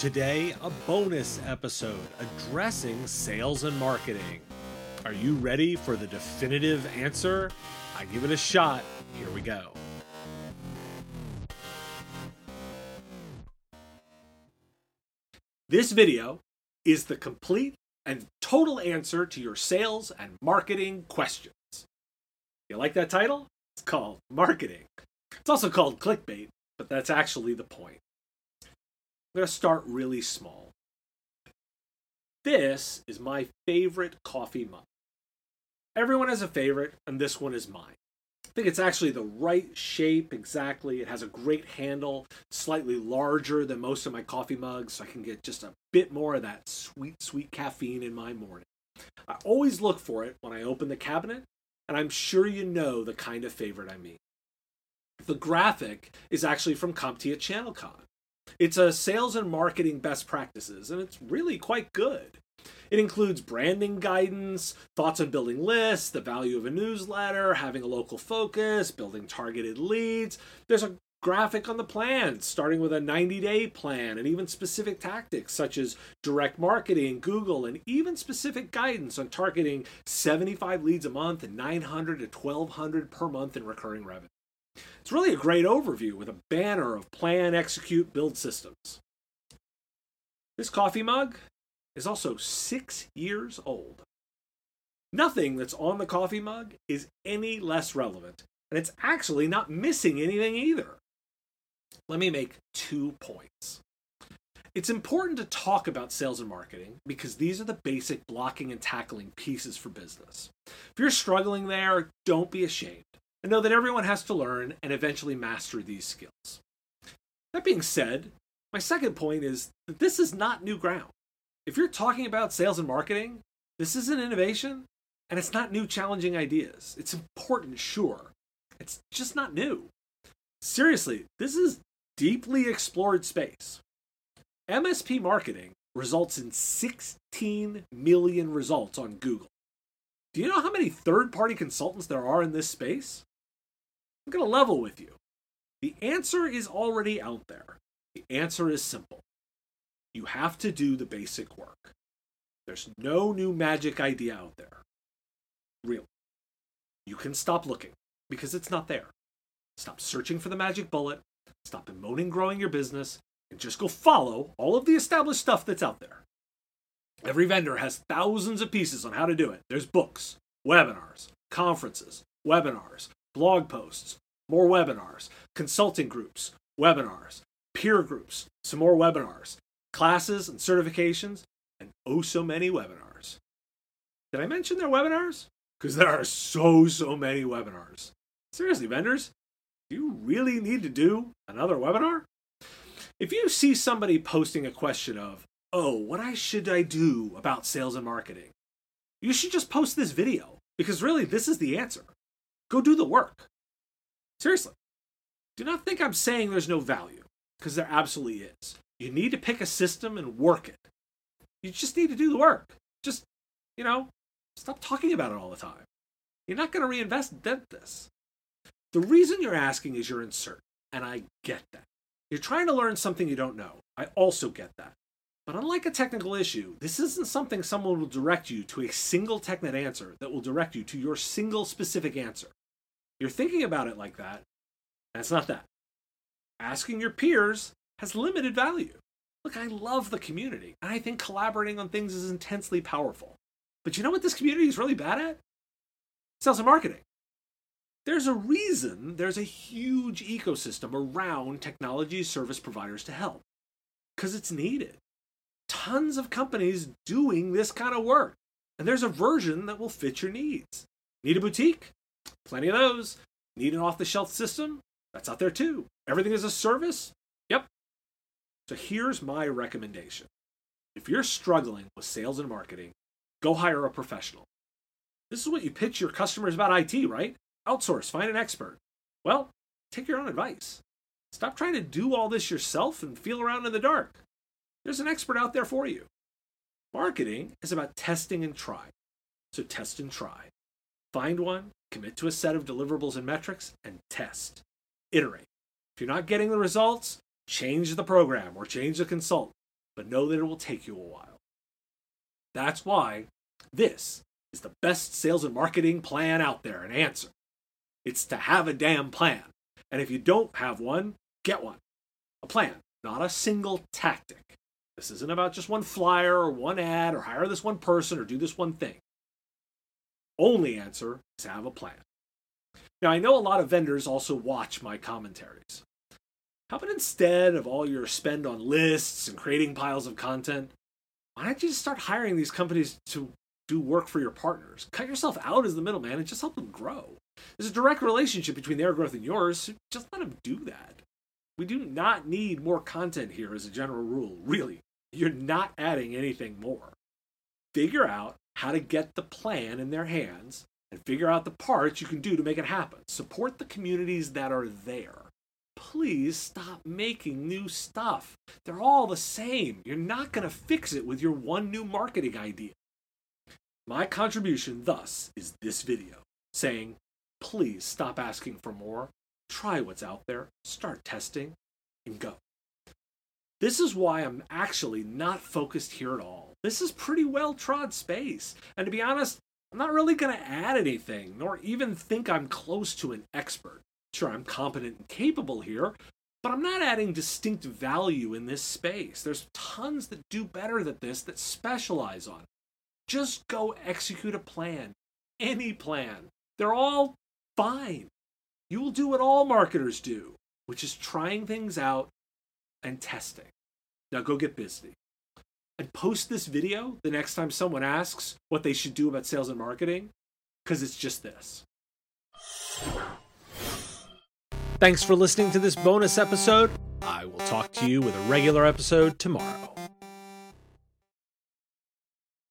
Today, a bonus episode addressing sales and marketing. Are you ready for the definitive answer? I give it a shot. Here we go. This video is the complete and total answer to your sales and marketing questions. You like that title? It's called marketing. It's also called clickbait, but that's actually the point. I'm going to start really small. This is my favorite coffee mug. Everyone has a favorite, and this one is mine. I think it's actually the right shape exactly. It has a great handle, slightly larger than most of my coffee mugs, so I can get just a bit more of that sweet, sweet caffeine in my morning. I always look for it when I open the cabinet, and I'm sure you know the kind of favorite I mean. The graphic is actually from CompTIA ChannelCon. It's a sales and marketing best practices, and it's really quite good. It includes branding guidance, thoughts on building lists, the value of a newsletter, having a local focus, building targeted leads. There's a graphic on the plans, starting with a 90-day plan, and even specific tactics such as direct marketing, Google, and even specific guidance on targeting 75 leads a month and 900 to 1,200 per month in recurring revenue. It's really a great overview with a banner of plan, execute, build systems. This coffee mug is also 6 years old. Nothing that's on the coffee mug is any less relevant, and it's actually not missing anything either. Let me make 2 points. It's important to talk about sales and marketing because these are the basic blocking and tackling pieces for business. If you're struggling there, don't be ashamed. And know that everyone has to learn and eventually master these skills. That being said, my second point is that this is not new ground. If you're talking about sales and marketing, this is an innovation, and it's not new challenging ideas. It's important, sure. It's just not new. Seriously, this is deeply explored space. MSP marketing results in 16 million results on Google. Do you know how many third-party consultants there are in this space? I'm going to level with you. The answer is already out there. The answer is simple. You have to do the basic work. There's no new magic idea out there. Really. You can stop looking because it's not there. Stop searching for the magic bullet. Stop bemoaning growing your business and just go follow all of the established stuff that's out there. Every vendor has thousands of pieces on how to do it. There's books, webinars, conferences, webinars, blog posts, more webinars, consulting groups, webinars, peer groups, some more webinars, classes and certifications, and oh so many webinars. Did I mention their webinars? Because there are so many webinars. Seriously, vendors, do you really need to do another webinar? If you see somebody posting a question of, oh, what should I do about sales and marketing? You should just post this video because really this is the answer. Go do the work. Seriously. Do not think I'm saying there's no value because there absolutely is. You need to pick a system and work it. You just need to do the work. Just, stop talking about it all the time. You're not going to reinvest in this. The reason you're asking is you're uncertain, and I get that. You're trying to learn something you don't know. I also get that. But unlike a technical issue, this isn't something someone will direct you to a single technet answer that will direct you to your single specific answer. You're thinking about it like that, and it's not that. Asking your peers has limited value. Look, I love the community, and I think collaborating on things is intensely powerful. But you know what this community is really bad at? Sales and marketing. There's a reason there's a huge ecosystem around technology service providers to help. Because it's needed. Tons of companies doing this kind of work. And there's a version that will fit your needs. Need a boutique? Plenty of those. Need an off-the-shelf system? That's out there too. Everything is a service? Yep. So here's my recommendation. If you're struggling with sales and marketing, go hire a professional. This is what you pitch your customers about IT, right? Outsource, find an expert. Well, take your own advice. Stop trying to do all this yourself and feel around in the dark. There's an expert out there for you. Marketing is about testing and try. So test and try. Find one, commit to a set of deliverables and metrics, and test. Iterate. If you're not getting the results, change the program or change the consultant. but know that it will take you a while. That's why this is the best sales and marketing plan out there, an answer. It's to have a damn plan. And if you don't have one, get one. A plan, not a single tactic. This isn't about just one flyer or one ad or hire this one person or do this one thing. Only answer is have a plan. Now, I know a lot of vendors also watch my commentaries. How about instead of all your spend on lists and creating piles of content, why don't you just start hiring these companies to do work for your partners? Cut yourself out as the middleman and just help them grow. There's a direct relationship between their growth and yours, so just let them do that. We do not need more content here as a general rule. Really, you're not adding anything more. Figure out how to get the plan in their hands and figure out the parts you can do to make it happen. Support the communities that are there. Please stop making new stuff. They're all the same. You're not going to fix it with your one new marketing idea. My contribution thus is this video saying, please stop asking for more. Try what's out there, start testing, and go. This is why I'm actually not focused here at all. This is pretty well-trod space. And to be honest, I'm not really going to add anything, nor even think I'm close to an expert. Sure, I'm competent and capable here, but I'm not adding distinct value in this space. There's tons that do better than this, that specialize on it. Just go execute a plan. Any plan. They're all fine. You will do what all marketers do, which is trying things out and testing. Now go get busy. And post this video the next time someone asks what they should do about sales and marketing, because it's just this. Thanks for listening to this bonus episode. I will talk to you with a regular episode tomorrow.